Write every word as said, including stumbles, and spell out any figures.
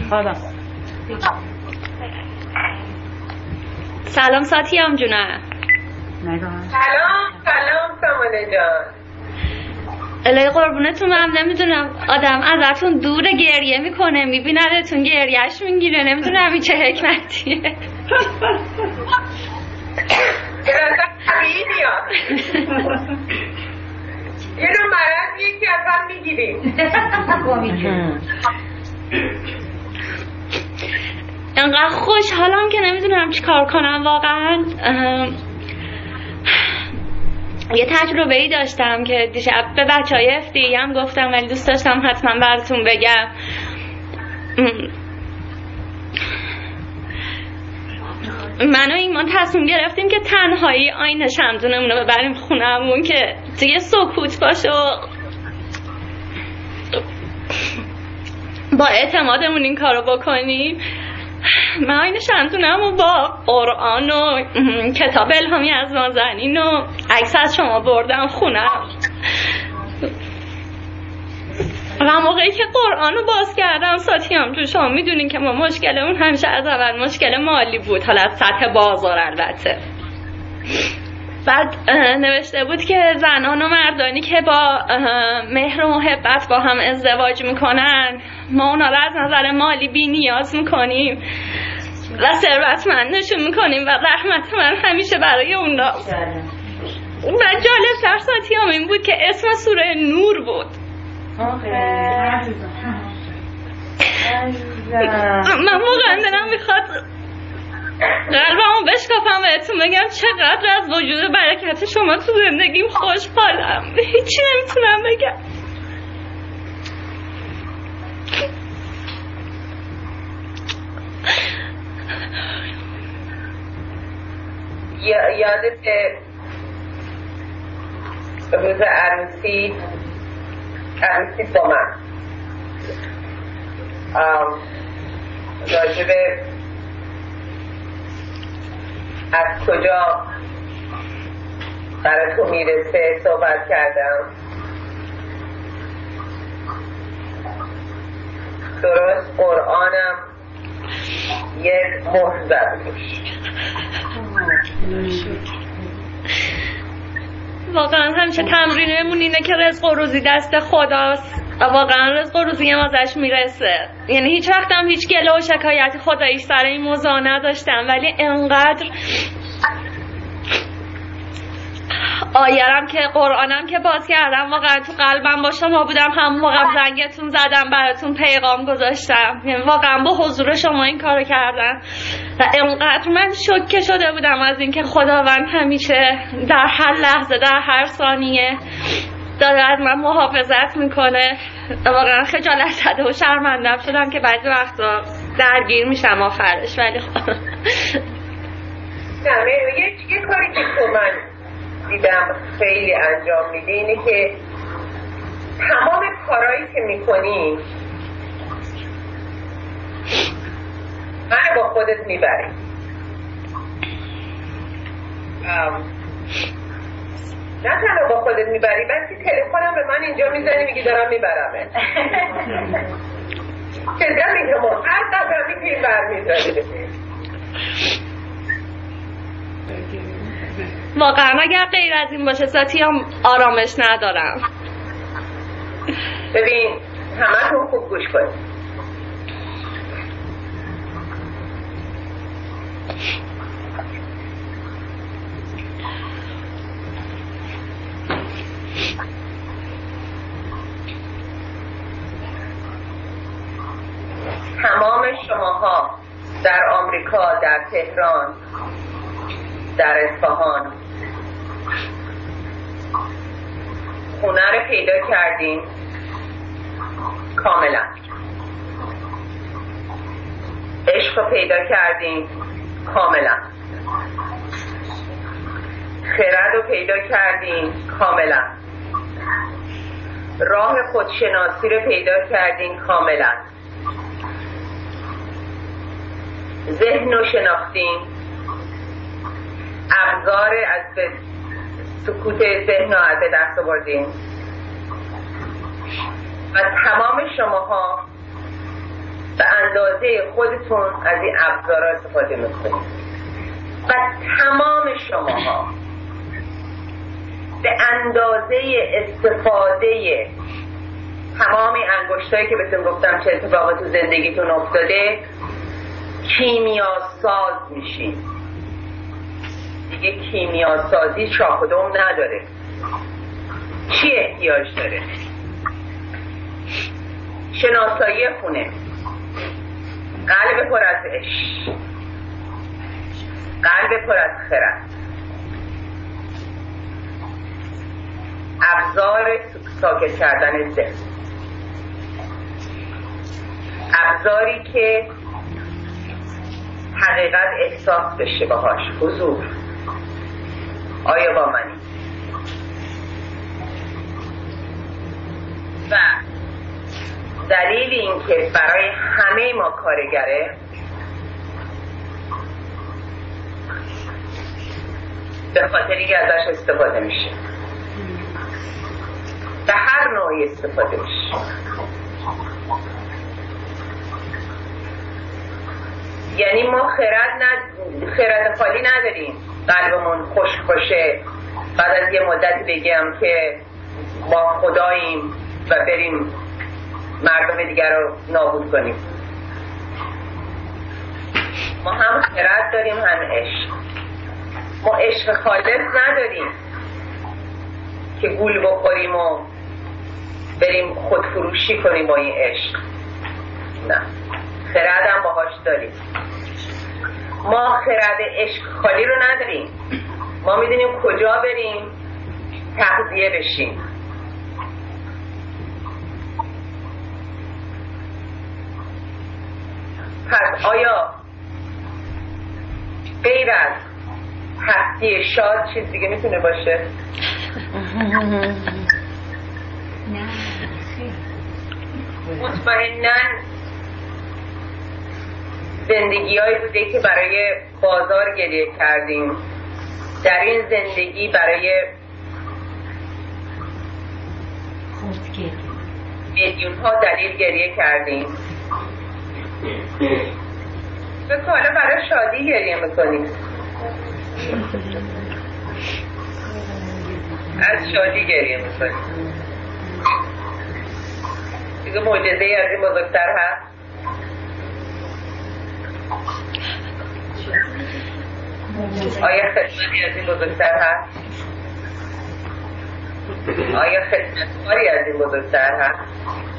حالا سلام ساتیام جونم. سلام سلام سامانه جان. الهی قربونتون. من نمیدونم آدم ازتون دور گریه میکنه، میبیندتون گریهش میگیره، نمیدونم این چه حکمتیه. برازا طبیعی بیاد یه رو مرض یکی از هم میگیریم. انقدر خوشحالم که نمیدونم چی کار کنم واقعا. یه تجربه ای داشتم که دیشب به بچه های اف دی هم گفتم ولی دوست داشتم حتما براتون بگم. من و ایمان تصمیم گرفتیم که تنهایی آینه شمدونمون رو ببریم خونمون که دیگه سکوت باشه و با اعتمادمون این کارو بکنیم. من آینه شمدونم و با قرآن و کتاب الهامی از نازنین و عکس از شما بردم خونم و موقعی که قرآن رو باز کردم ساتیام تو شما میدونین که ما مشکلمون همیشه از اول مشکل مالی بود، حالا از سطح بازار البته. بعد نوشته بود که زنان و مردانی که با مهر و محبت با هم ازدواج میکنن ما اونا رو از نظر مالی بی نیاز میکنیم و ثروتمندشون میکنیم و رحمت من همیشه برای اونا. و جالب تر ساتیام این بود که اسم سوره نور بود. من واقعا دلم میخواد قلبمو بشکافم بهتون بگم چقدر از وجود برکت شما تو زندگیم خوشحالم. هیچی نمیتونم بگم. یادت روز عروسی عروسی با من راجبه از کجا برای تو میرسه صحبت کردم. درست قرآنم یه مهر زد واقعا همیشه تمرینمون اینه که رزق و روزی دست خداست و واقعا رزق و روزی هم ازش میرسه. یعنی هیچ وقت هم هیچ گله و شکایت خدایی سر این موضوع نداشتم ولی انقدر آیرم که قرآنم که باز کردم واقعا تو قلبم با شما بودم، هم واقعا زنگتون زدم براتون پیغام گذاشتم. یعنی واقعا با حضور شما این کارو کردم و انقدر من شوکه شده بودم از اینکه خداوند همیشه در هر لحظه در هر ثانیه داره از من محافظت میکنه. واقعا خجالت زده و شرمندم شدم که بعضی وقتا درگیر میشم آخرش. ولی خب نه یه چیه کاری که تو من دیدم خیلی انجام میده اینه که تمام کارهایی که میکنی من با خودت میبری. نه تنها با خودت میبری بلکه تلفنم به من اینجا میزنی میگی دارم میبرمه. چه میگه ما هر قدمی که این بر میزنی. واقعا اگر غیر از این باشه ساتیام آرامش ندارم. ببین همه تون خوب گوش کنید. تمام شماها در آمریکا، در تهران، در اصفهان خونه رو پیدا کردین کاملا، عشق رو پیدا کردین کاملا، خرد رو پیدا کردین کاملا، راه خودشناسی رو پیدا کردین کاملا، ذهن رو شناختین، ابزار از به سکوت ذهن رو از دست آوردین و تمام شماها به اندازه خودتون از این ابزارها استفاده میکنید و تمام شماها به اندازه استفاده تمام انگشتایی که بهتون گفتم چه اتفاقی تو زندگیتون افتاده کیمیا ساز میشین. دیگه کیمیا سازی شاخ و دم نداره. چی احتیاج داره؟ شناسایی خونه، قلب پر از عشق، قلب پر از خرد، ابزار ساکت کردن ذهن، ابزاری که حقیقت احساس بشه باهاش، حضور. آیا با منی؟ و دلیل این که برای همه ما کارگره به خاطری که ازش استفاده میشه، به هر نوعی استفاده میشه. یعنی ما خرد ند... خرد خالی نداریم قلبمون خشک باشه بعد از یه مدت بگم که ما خداییم و بریم مردم دیگر رو نابود کنیم. ما هم خرد داریم هم عشق. ما عشق خالص نداریم که گول بخوریم و بریم خودفروشی کنیم با این عشق. نه، خرد هم باهاش داریم. ما خرد عشق خالی رو نداریم. ما میدونیم کجا بریم تغذیه بشیم. پس آیا غیر از هستی شاد چیز دیگه میتونه باشه؟ مطمئناً زندگی هایی بوده که برای بازار گریه کردیم. در این زندگی برای میلیون ها دلیل گریه کردیم. به حالا برای شادی گریه میکنیم. از شادی گریه میکنیم. دیگه معجزه‌ای از این بزرگتر هست؟ آیا خدمتی از این بزرگتر هست؟ آیا خدمتکاری از این بزرگتر هست؟